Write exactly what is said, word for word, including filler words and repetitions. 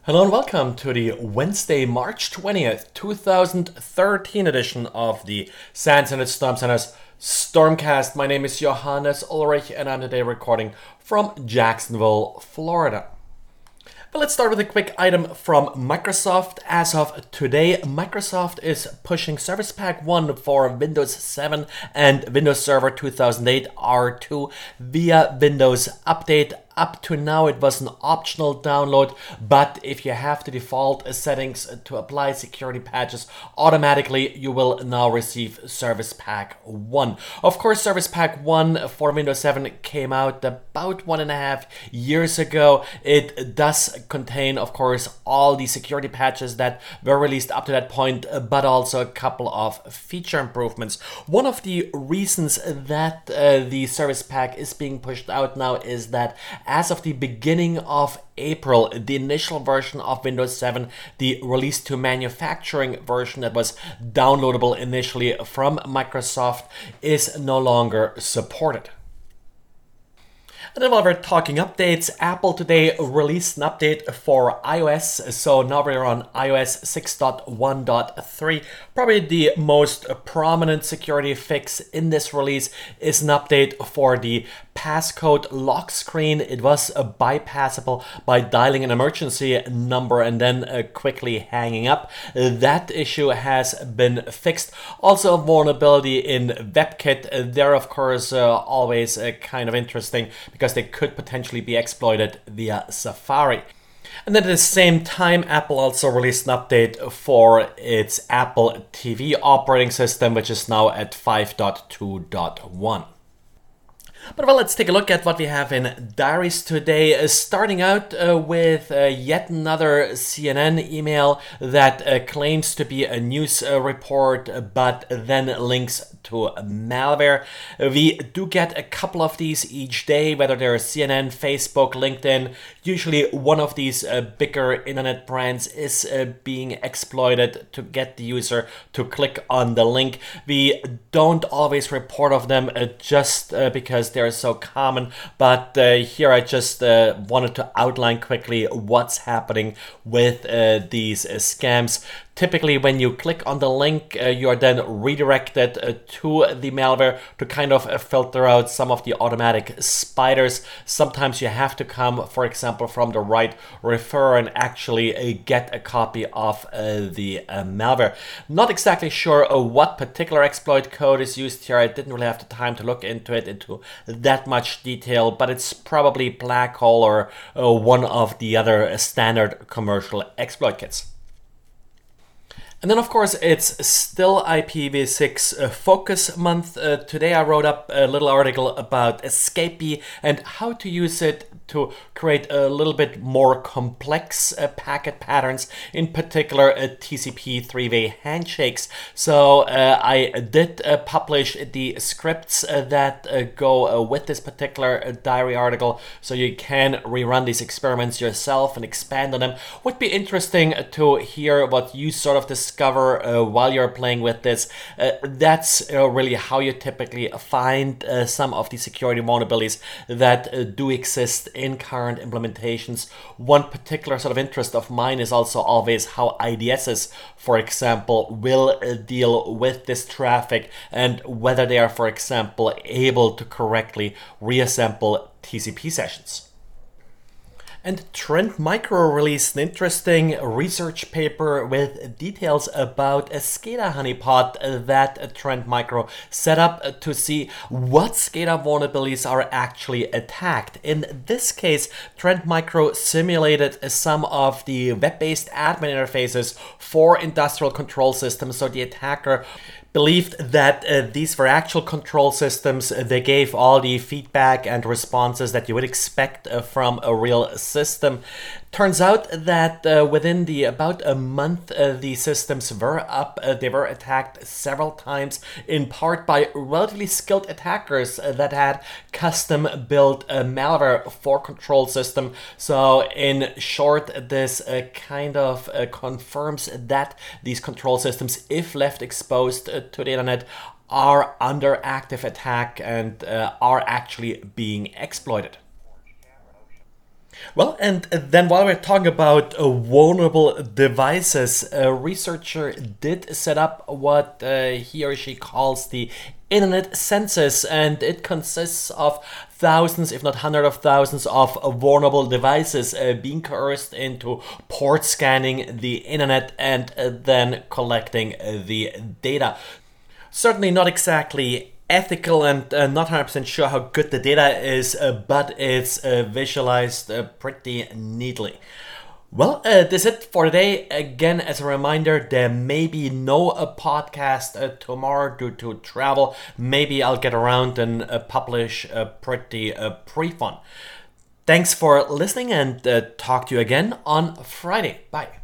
Hello and welcome to the Wednesday, March twentieth, two thousand thirteen edition of the SANS and Storm Center's Stormcast. My name is Johannes Ulrich and I'm today recording from Jacksonville, Florida. But let's start with a quick item from Microsoft. As of today, Microsoft is pushing Service Pack one for Windows seven and Windows Server two thousand eight R two via Windows Update. Up to now, it was an optional download, but if you have the default settings to apply security patches automatically, you will now receive Service Pack one. Of course, Service Pack one for Windows seven came out about one and a half years ago. It does contain, of course, all the security patches that were released up to that point, but also a couple of feature improvements. One of the reasons that uh, the Service Pack is being pushed out now is that as of the beginning of April, the initial version of Windows seven, the release to manufacturing version that was downloadable initially from Microsoft, is no longer supported. And then while we're talking updates, Apple today released an update for iOS. So now we're on iOS six point one point three. Probably the most prominent security fix in this release is an update for the passcode lock screen. It was uh, bypassable by dialing an emergency number and then uh, quickly hanging up. Uh, that issue has been fixed. Also, a vulnerability in WebKit. Uh, they're of course uh, always uh, kind of interesting because they could potentially be exploited via Safari. And then at the same time, Apple also released an update for its Apple T V operating system, which is now at five point two point one. But well, let's take a look at what we have in diaries today, uh, starting out uh, with uh, yet another C N N email that uh, claims to be a news uh, report, uh, but then links to malware. Uh, we do get a couple of these each day, whether they're C N N, Facebook, LinkedIn. Usually one of these uh, bigger internet brands is uh, being exploited to get the user to click on the link. We don't always report of them uh, just uh, because they're so common, but uh, here I just uh, wanted to outline quickly what's happening with uh, these uh, scams. Typically, when you click on the link, uh, you are then redirected uh, to the malware to kind of uh, filter out some of the automatic spiders. Sometimes you have to come, for example, from the right referrer and actually uh, get a copy of uh, the uh, malware. Not exactly sure uh, what particular exploit code is used here. I didn't really have the time to look into it into that much detail, but it's probably Black Hole or uh, one of the other uh, standard commercial exploit kits. And then, of course, it's still I P v six uh, Focus Month. Uh, today I wrote up a little article about Escapee and how to use it to create a little bit more complex uh, packet patterns, in particular uh, T C P three-way handshakes. So uh, I did uh, publish the scripts uh, that uh, go uh, with this particular uh, diary article, so you can rerun these experiments yourself and expand on them. Would be interesting to hear what you sort of discover uh, while you're playing with this. Uh, that's uh, really how you typically find uh, some of the security vulnerabilities that uh, do exist in current implementations. One particular sort of interest of mine is also always how I D Ss, for example, will uh, deal with this traffic and whether they are, for example, able to correctly reassemble T C P sessions. And Trend Micro released an interesting research paper with details about a SCADA honeypot that Trend Micro set up to see what SCADA vulnerabilities are actually attacked. In this case, Trend Micro simulated some of the web-based admin interfaces for industrial control systems, so the attacker believed that uh, these were actual control systems. They gave all the feedback and responses that you would expect uh, from a real system. Turns out that uh, within the about a month, uh, the systems were up. Uh, they were attacked several times, in part by relatively skilled attackers uh, that had custom-built uh, malware for control system. So, in short, this uh, kind of uh, confirms that these control systems, if left exposed uh, to the internet, are under active attack and uh, are actually being exploited. Well, and then while we're talking about uh, vulnerable devices, a researcher did set up what uh, he or she calls the Internet Census, and it consists of thousands, if not hundreds of thousands, of vulnerable devices uh, being coerced into port scanning the internet and uh, then collecting uh, the data. Certainly not exactly ethical, and uh, not one hundred percent sure how good the data is, uh, but it's uh, visualized uh, pretty neatly. Well, uh, that's it for today. Again, as a reminder, there may be no uh, podcast uh, tomorrow due to travel. Maybe I'll get around and uh, publish a pretty uh, pre-fun. Thanks for listening, and uh, talk to you again on Friday. Bye.